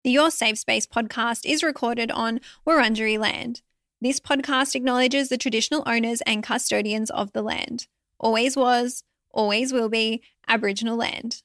The Your Safe Space podcast is recorded on Wurundjeri land. This podcast acknowledges the traditional owners and custodians of the land. Always was, always will be Aboriginal land.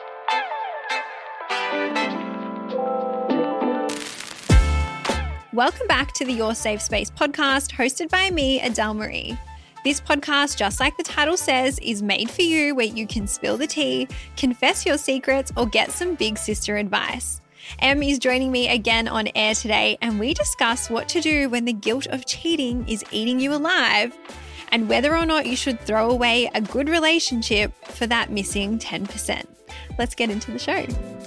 Welcome back to the Your Safe Space podcast, hosted by me, Adele Marie. This podcast, just like the title says, is made for you, where you can spill the tea, confess your secrets, or get some big sister advice. Em is joining me again on air today, and we discuss what to do when the guilt of cheating is eating you alive, and whether or not you should throw away a good relationship for that missing 10%. Let's get into the show.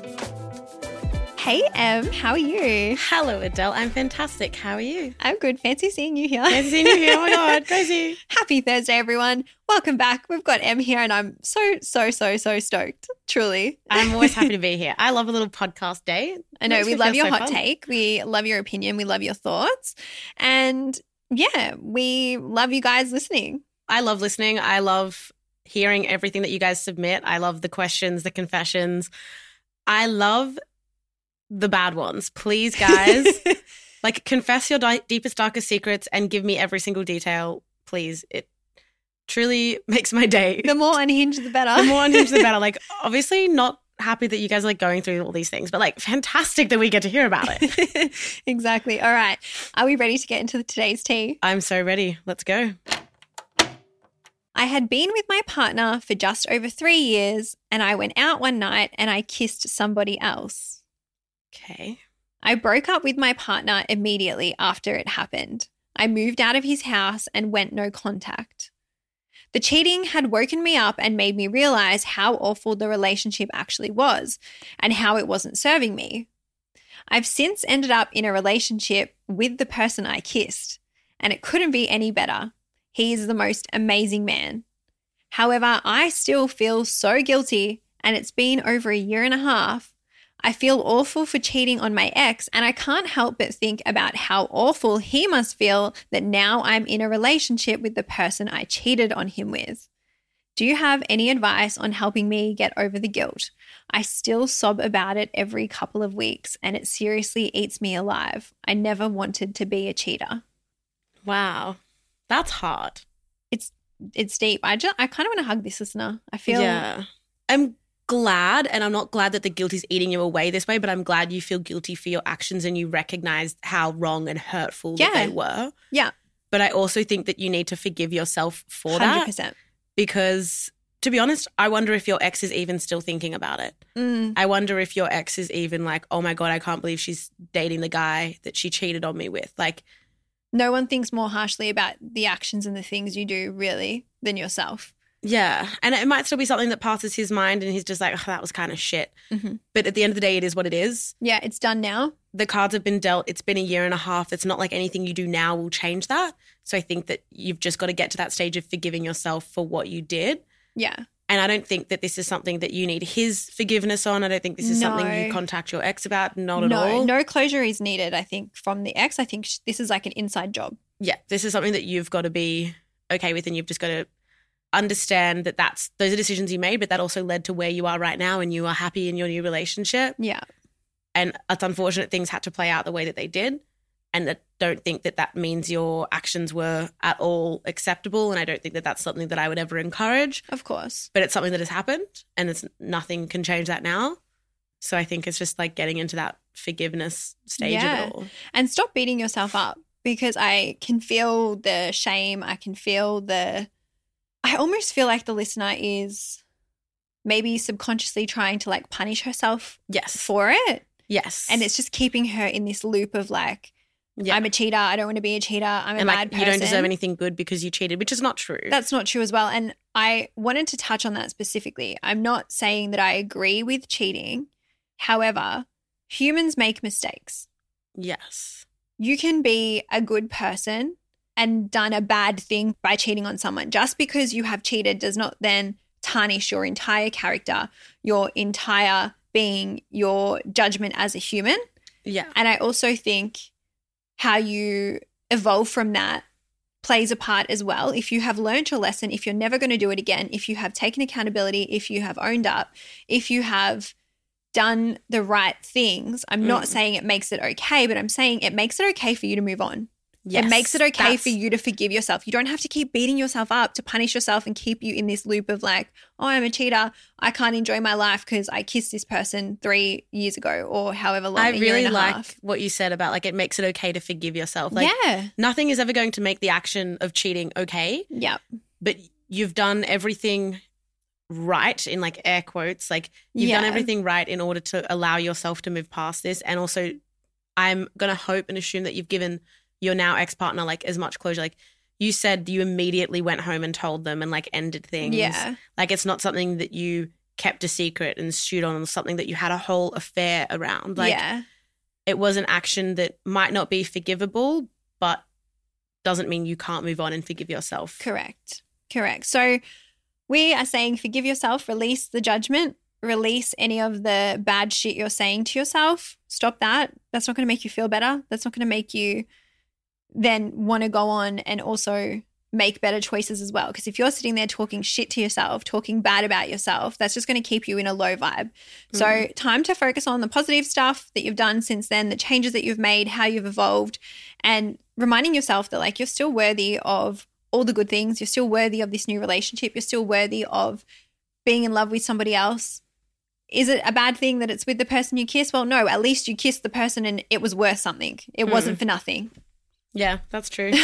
Hey, Em, how are you? Hello, Adele. I'm fantastic. How are you? I'm good. Fancy seeing you here. Fancy seeing you here. Oh my God, crazy. Happy Thursday, everyone. Welcome back. We've got Em here, and I'm so stoked. Truly. I'm always happy to be here. I love a little podcast day. I know. We love your hot take. We love your opinion. We love your thoughts. And yeah, we love you guys listening. I love listening. I love hearing everything that you guys submit. I love the questions, the confessions. I love the bad ones. Please, guys, confess your deepest, darkest secrets and give me every single detail, please. It truly makes my day. The more unhinged, the better. The more unhinged, the better. Obviously not happy that you guys are going through all these things, but fantastic that we get to hear about it. Exactly. All right. Are we ready to get into today's tea? I'm so ready. Let's go. I had been with my partner for just over 3 years, and I went out one night and I kissed somebody else. Okay. I broke up with my partner immediately after it happened. I moved out of his house and went no contact. The cheating had woken me up and made me realize how awful the relationship actually was and how it wasn't serving me. I've since ended up in a relationship with the person I kissed, and it couldn't be any better. He is the most amazing man. However, I still feel so guilty, and it's been over a year and a half. I feel awful for cheating on my ex, and I can't help but think about how awful he must feel that now I'm in a relationship with the person I cheated on him with. Do you have any advice on helping me get over the guilt? I still sob about it every couple of weeks, and it seriously eats me alive. I never wanted to be a cheater. Wow. That's hard. It's deep. I kind of want to hug this listener. I feel... Yeah. I'm glad, and I'm not glad that the guilt is eating you away this way, but I'm glad you feel guilty for your actions and you recognize how wrong and hurtful that they were. Yeah. But I also think that you need to forgive yourself for that. 100%. Because, to be honest, I wonder if your ex is even still thinking about it. I wonder if your ex is even like, oh my God, I can't believe she's dating the guy that she cheated on me with. No one thinks more harshly about the actions and the things you do, really, than yourself. Yeah, and it might still be something that passes his mind and he's just like, oh, that was kind of shit. Mm-hmm. But at the end of the day, it is what it is. Yeah, it's done now. The cards have been dealt. It's been a year and a half. It's not like anything you do now will change that. So I think that you've just got to get to that stage of forgiving yourself for what you did. Yeah. And I don't think that this is something that you need his forgiveness on. I don't think this is something you contact your ex about. Not at all. No closure is needed, I think, from the ex. I think this is like an inside job. Yeah, this is something that you've got to be okay with, and you've just got to understand that those are decisions you made, but that also led to where you are right now and you are happy in your new relationship. Yeah. And it's unfortunate things had to play out the way that they did. And I don't think that means your actions were at all acceptable. And I don't think that that's something that I would ever encourage. Of course. But it's something that has happened, and nothing can change that now. So I think it's just getting into that forgiveness stage of it all. And stop beating yourself up, because I can feel the shame. I can feel I almost feel like the listener is maybe subconsciously trying to punish herself for it. Yes. And it's just keeping her in this loop of I'm a cheater. I don't want to be a cheater. I'm a bad person. You don't deserve anything good because you cheated, which is not true. That's not true as well. And I wanted to touch on that specifically. I'm not saying that I agree with cheating. However, humans make mistakes. Yes. You can be a good person and done a bad thing by cheating on someone. Just because you have cheated does not then tarnish your entire character, your entire being, your judgment as a human. Yeah. And I also think how you evolve from that plays a part as well. If you have learned your lesson, if you're never going to do it again, if you have taken accountability, if you have owned up, if you have done the right things, I'm not saying it makes it okay, but I'm saying it makes it okay for you to move on. Yes, it makes it okay for you to forgive yourself. You don't have to keep beating yourself up to punish yourself and keep you in this loop of like, oh, I'm a cheater. I can't enjoy my life because I kissed this person 3 years ago or however long. I really like what you said about like it makes it okay to forgive yourself. Like, yeah. Nothing is ever going to make the action of cheating okay. Yeah. But you've done everything right, in like air quotes. Like you've done everything right in order to allow yourself to move past this. And also I'm going to hope and assume that you've given your now ex-partner like as much closure. Like you said, you immediately went home and told them and like ended things. Yeah. Like it's not something that you kept a secret and stewed on, something that you had a whole affair around. Like it was an action that might not be forgivable, but doesn't mean you can't move on and forgive yourself. Correct. So we are saying forgive yourself, release the judgment, release any of the bad shit you're saying to yourself. Stop that. That's not going to make you feel better. That's not going to make you then want to go on and also make better choices as well. Because if you're sitting there talking shit to yourself, talking bad about yourself, that's just going to keep you in a low vibe. So time to focus on the positive stuff that you've done since then, the changes that you've made, how you've evolved, and reminding yourself that like you're still worthy of all the good things. You're still worthy of this new relationship. You're still worthy of being in love with somebody else. Is it a bad thing that it's with the person you kiss? Well, no, at least you kissed the person and it was worth something. It wasn't for nothing. Yeah, that's true.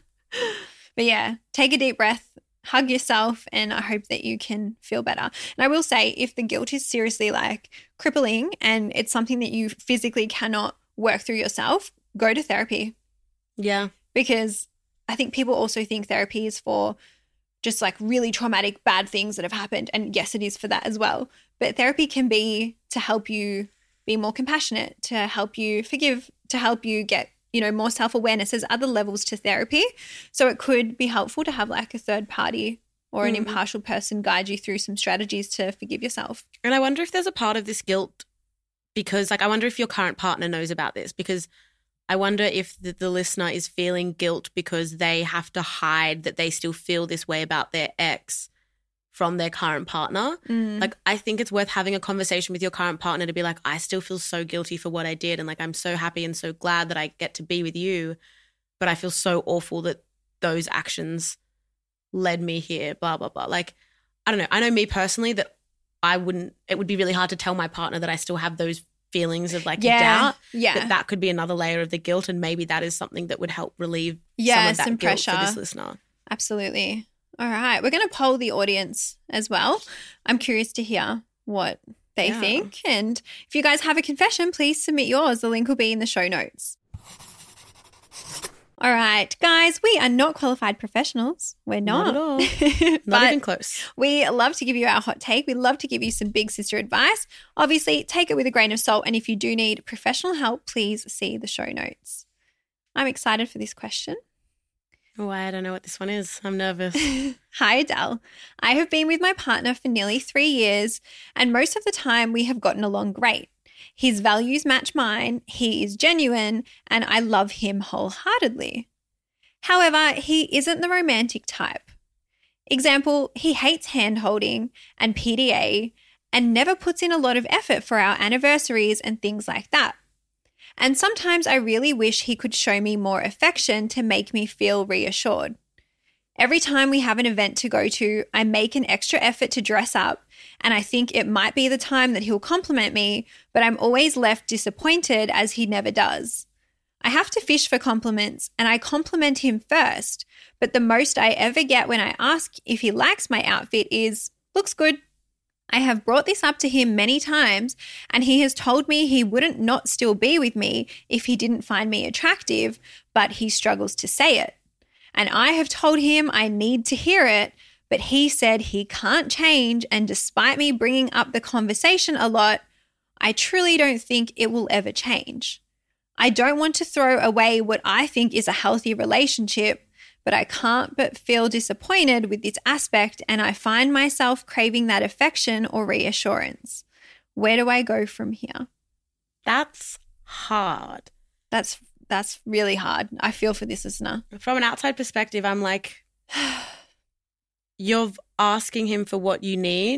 But yeah, take a deep breath, hug yourself, and I hope that you can feel better. And I will say, if the guilt is seriously like crippling and it's something that you physically cannot work through yourself, go to therapy. Yeah. Because I think people also think therapy is for just like really traumatic, bad things that have happened. And yes, it is for that as well. But therapy can be to help you be more compassionate, to help you forgive, to help you get more self-awareness. There's other levels to therapy. So it could be helpful to have like a third party or an impartial person guide you through some strategies to forgive yourself. And I wonder if there's a part of this guilt because like I wonder if your current partner knows about this, because I wonder if the listener is feeling guilt because they have to hide that they still feel this way about their ex from their current partner. Like I think it's worth having a conversation with your current partner to be like, I still feel so guilty for what I did and like I'm so happy and so glad that I get to be with you, but I feel so awful that those actions led me here, blah, blah, blah. Like, I don't know. I know me personally that it would be really hard to tell my partner that I still have those feelings of like doubt. Yeah. That could be another layer of the guilt, and maybe that is something that would help relieve some of that guilt pressure for this listener. Absolutely. All right. We're going to poll the audience as well. I'm curious to hear what they think. And if you guys have a confession, please submit yours. The link will be in the show notes. All right, guys, we are not qualified professionals. We're not. Not at all. Not even close. We love to give you our hot take. We love to give you some big sister advice. Obviously, take it with a grain of salt. And if you do need professional help, please see the show notes. I'm excited for this question. Oh, I don't know what this one is. I'm nervous. Hi, Adele. I have been with my partner for nearly 3 years, and most of the time we have gotten along great. His values match mine, he is genuine, and I love him wholeheartedly. However, he isn't the romantic type. Example, he hates hand-holding and PDA and never puts in a lot of effort for our anniversaries and things like that. And sometimes I really wish he could show me more affection to make me feel reassured. Every time we have an event to go to, I make an extra effort to dress up, and I think it might be the time that he'll compliment me, but I'm always left disappointed as he never does. I have to fish for compliments, and I compliment him first, but the most I ever get when I ask if he likes my outfit is, "Looks good." I have brought this up to him many times, and he has told me he wouldn't not still be with me if he didn't find me attractive, but he struggles to say it. And I have told him I need to hear it, but he said he can't change, and despite me bringing up the conversation a lot, I truly don't think it will ever change. I don't want to throw away what I think is a healthy relationship, but I can't but feel disappointed with this aspect, and I find myself craving that affection or reassurance. Where do I go from here? That's hard. That's really hard. I feel for this listener. From an outside perspective, I'm like, you're asking him for what you need,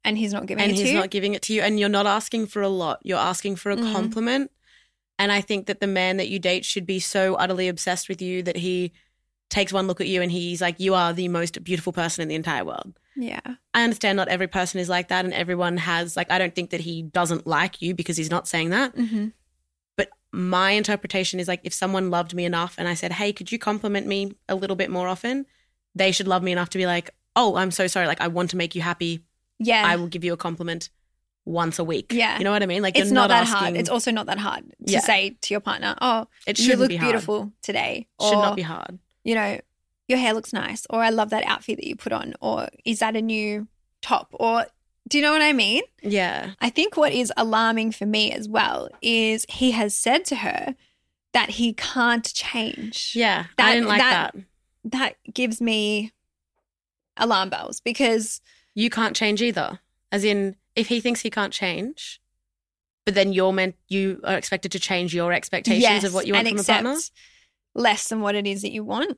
And he's not giving and it to he's you? not giving it to you, and you're not asking for a lot. You're asking for a compliment. And I think that the man that you date should be so utterly obsessed with you that he takes one look at you and he's like, you are the most beautiful person in the entire world. Yeah. I understand not every person is like that, and everyone has, like, I don't think that he doesn't like you because he's not saying that. Mm-hmm. But my interpretation is like, if someone loved me enough and I said, hey, could you compliment me a little bit more often? They should love me enough to be like, oh, I'm so sorry. Like, I want to make you happy. Yeah. I will give you a compliment once a week. Yeah. You know what I mean? Like, it's you're not that asking, hard. It's also not that hard to Yeah. say to your partner, oh, It you shouldn't look be hard. beautiful today. Should Or, not be hard. you know, your hair looks nice, or I love that outfit that you put on, or is that a new top? Or do you know what I mean? Yeah. I think what is alarming for me as well is he has said to her that he can't change. Yeah. That- I didn't like that- that. That gives me alarm bells because You can't change either. As in, if he thinks he can't change, but then you are expected to change your expectations of what you want and from a partner. accept less than what it is that you want.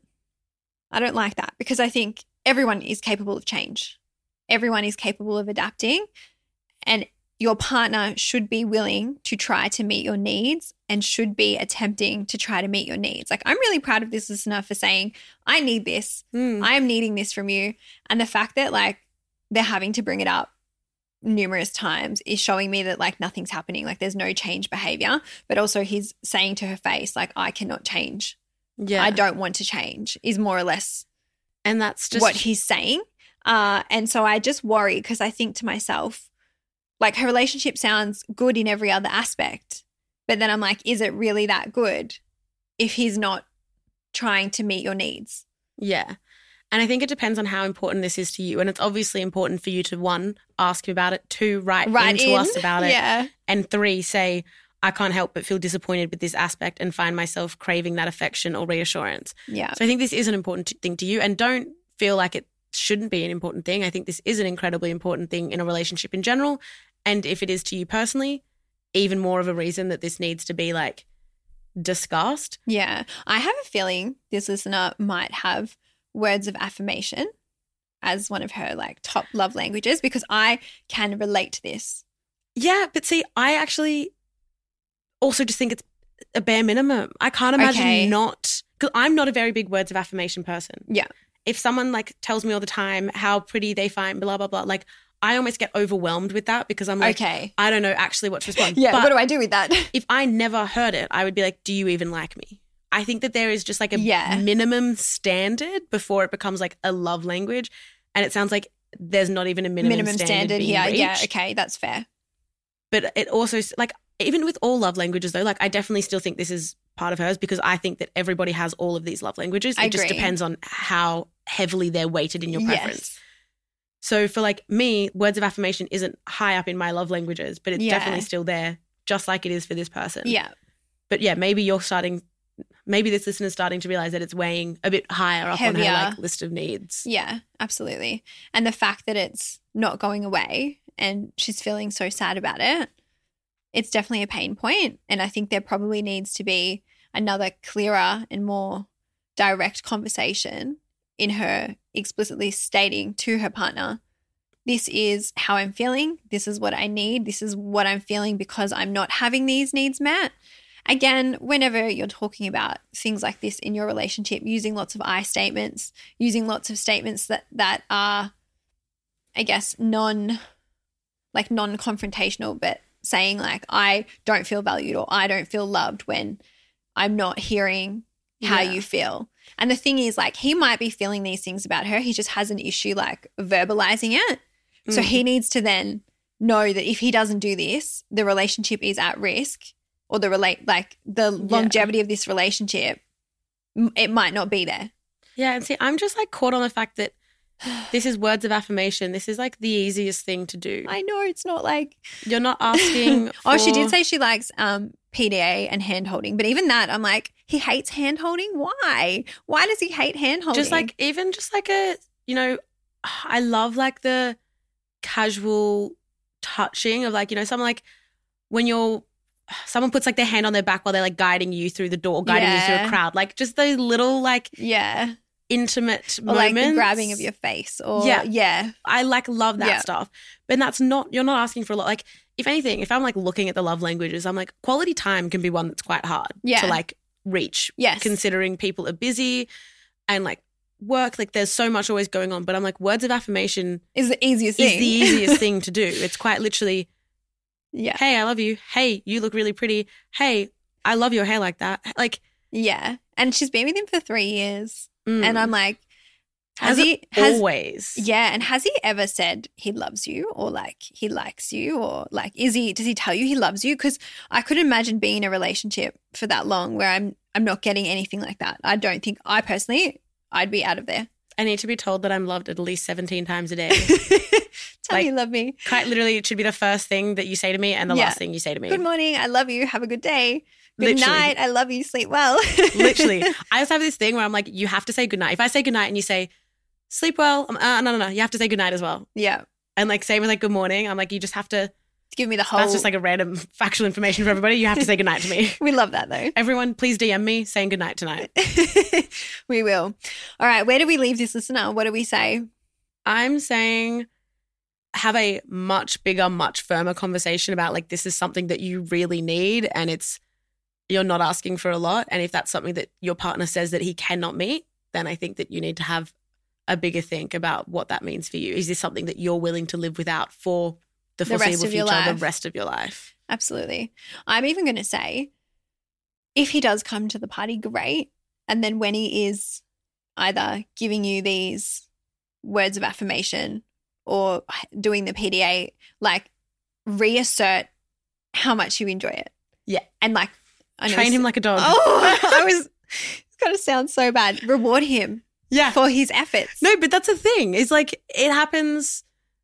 I don't like that because I think everyone is capable of change. Everyone is capable of adapting, and your partner should be willing to try to meet your needs and should be attempting to try to meet your needs. Like, I'm really proud of this listener for saying, I need this. I am needing this from you. And the fact that, like, they're having to bring it up numerous times is showing me that, like, nothing's happening. Like, there's no change behavior, but also he's saying to her face, like, I cannot change. Yeah. I don't want to change is more or less And that's just what he's saying. And so I just worry because I think to myself, like, her relationship sounds good in every other aspect, but then I'm like, is it really that good if he's not trying to meet your needs? Yeah. And I think it depends on how important this is to you. And it's obviously important for you to, 1, ask him about it, 2, write into us about it, Yeah. and 3, say, I can't help but feel disappointed with this aspect and find myself craving that affection or reassurance. Yeah. So I think this is an important thing to you, and don't feel like it shouldn't be an important thing. I think this is an incredibly important thing in a relationship in general. And if it is to you personally, even more of a reason that this needs to be, like, discussed. Yeah. I have a feeling this listener might have words of affirmation as one of her, like, top love languages because I can relate to this. Yeah, but see, I actually also just think it's a bare minimum. I can't imagine Okay. not, because I'm not a very big words of affirmation person. Yeah. If someone, like, tells me all the time how pretty they find blah, blah, blah, like, I almost get overwhelmed with that because I'm like, Okay. I don't know actually what to respond. Yeah. But What do I do with that? if I never heard it, I would be like, do you even like me? I think that there is just, like, a Yeah. minimum standard before it becomes, like, a love language. And it sounds like there's not even a minimum standard being here. Yeah. reached. Okay. That's fair. But it also, like, even with all love languages though, like, I definitely still think this is part of hers because I think that everybody has all of these love languages. I It just agree. depends on how heavily they're weighted in your preference. Yes. So for, like, me, words of affirmation isn't high up in my love languages, but it's Yeah. definitely still there, just like it is for this person. Yeah. But yeah, maybe this listener's starting to realize that it's weighing a bit higher up on Heavier. her, like, list of needs. Yeah, absolutely. And the fact that it's not going away and she's feeling so sad about it, it's definitely a pain point. And I think there probably needs to be another clearer and more direct conversation in her explicitly stating to her partner, this is how I'm feeling. This is what I need. This is what I'm feeling because I'm not having these needs met. Again, whenever you're talking about things like this in your relationship, using lots of I statements, using lots of statements that are, I guess, non-confrontational, but saying, like, I don't feel valued or I don't feel loved when I'm not hearing how Yeah. you feel. And the thing is, like, he might be feeling these things about her. He just has an issue, like, verbalizing it. So he needs to then know that if he doesn't do this, the relationship is at risk, or the longevity of this relationship, it might not be there. Yeah, and see, I'm just, like, caught on the fact that this is words of affirmation. This is, like, the easiest thing to do. I know it's not like You're not asking oh, she for- did say she likes PDA and hand holding, but even that, I'm like, he hates hand holding. Why? Why does he hate hand holding? just, like, even just, like, a, you know, I love, like, the casual touching of, like, you know, someone, like, when someone puts, like, their hand on their back while they're, like, guiding you through the door, guiding you through Yeah. a crowd, like, just those little, like, yeah, intimate or like moments. the grabbing of your face or Yeah. I like love that stuff. But you're not asking for a lot. Like if anything, if I'm like looking at the love languages, I'm like quality time can be one that's quite hard to like reach. Yes. Considering people are busy and like work, like there's so much always going on. But I'm like, words of affirmation is the easiest thing to do. It's quite literally, hey, I love you. Hey, you look really pretty. Hey, I love your hair like that. Like, yeah. And she's been with him for 3 years. And I'm like, always. Yeah. And has he ever said he loves you or like he likes you or like, does he tell you he loves you? Because I couldn't imagine being in a relationship for that long where I'm not getting anything like that. I don't think I'd be out of there. I need to be told that I'm loved at least 17 times a day. Tell me you love me. Quite literally, it should be the first thing that you say to me and the last thing you say to me. Good morning. I love you. Have a good day. Good night. I love you. Sleep well. Literally. I just have this thing where I'm like, you have to say goodnight. If I say goodnight and you say, sleep well, no. You have to say goodnight as well. Yeah. And like same with like good morning. I'm like, you just have to give me the whole. That's just like a random factual information for everybody. You have to say goodnight to me. We love that though. Everyone, please DM me saying goodnight tonight. We will. All right. Where do we leave this listener? What do we say? I'm saying have a much bigger, much firmer conversation about like this is something that you really need and you're not asking for a lot. And if that's something that your partner says that he cannot meet, then I think that you need to have a bigger think about what that means for you. Is this something that you're willing to live without for the foreseeable future, the rest of your life? Absolutely. I'm even going to say if he does come to the party, great. And then when he is either giving you these words of affirmation or doing the PDA, like reassert how much you enjoy it. Yeah. And like, train him like a dog. Oh, it's going to sound so bad. Reward him for his efforts. No, but that's the thing. It's like it happens,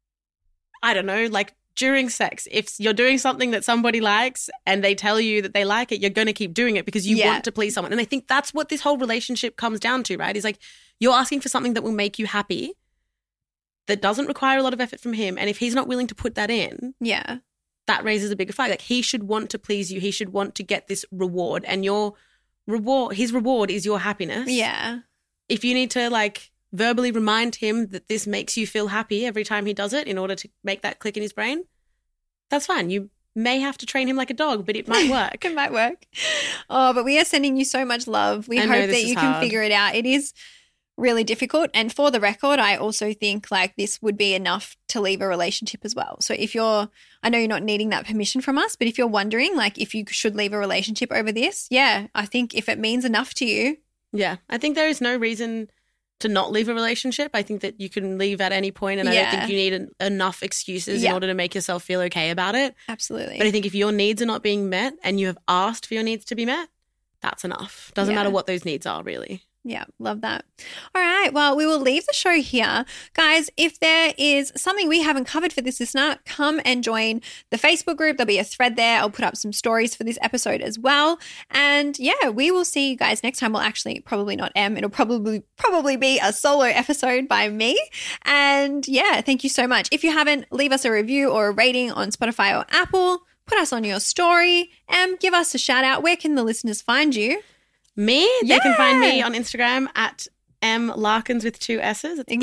I don't know, like during sex. If you're doing something that somebody likes and they tell you that they like it, you're going to keep doing it because you want to please someone. And I think that's what this whole relationship comes down to, right? Is like you're asking for something that will make you happy that doesn't require a lot of effort from him. And if he's not willing to put that in, that raises a bigger flag. Like he should want to please you. He should want to get this reward, and his reward is your happiness. Yeah. If you need to like verbally remind him that this makes you feel happy every time he does it in order to make that click in his brain, that's fine. You may have to train him like a dog, but it might work. It might work. Oh, but we are sending you so much love. We hope that you can figure it out. It is really difficult. And for the record, I also think like this would be enough to leave a relationship as well. So if I know you're not needing that permission from us, but if you're wondering like if you should leave a relationship over this, I think if it means enough to you. Yeah, I think there is no reason to not leave a relationship. I think that you can leave at any point, and I don't think you need enough excuses in order to make yourself feel okay about it. Absolutely. But I think if your needs are not being met and you have asked for your needs to be met, that's enough. Doesn't matter what those needs are, really. Yeah, love that. All right, well, we will leave the show here. Guys, if there is something we haven't covered for this listener, come and join the Facebook group. There'll be a thread there. I'll put up some stories for this episode as well. And we will see you guys next time. Well, actually, probably not Em. It'll probably be a solo episode by me. And thank you so much. If you haven't, leave us a review or a rating on Spotify or Apple. Put us on your story. Em, give us a shout out. Where can the listeners find you? Me? They can find me on Instagram at M Larkins with 2 S's. It's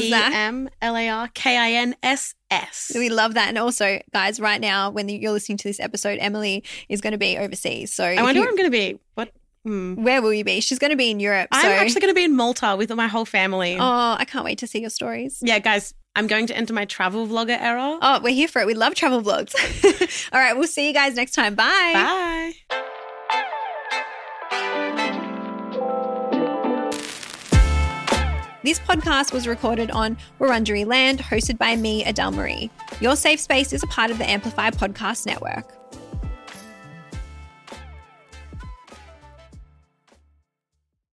EMLARKINSS. We love that. And also, guys, right now, when you're listening to this episode, Emily is going to be overseas. So I wonder where I'm going to be. What? Where will you be? She's going to be in Europe. I'm actually going to be in Malta with my whole family. Oh, I can't wait to see your stories. Yeah, guys, I'm going to enter my travel vlogger era. Oh, we're here for it. We love travel vlogs. All right, we'll see you guys next time. Bye. Bye. This podcast was recorded on Wurundjeri land, hosted by me, Adele Marie. Your safe space is a part of the Amplify Podcast Network.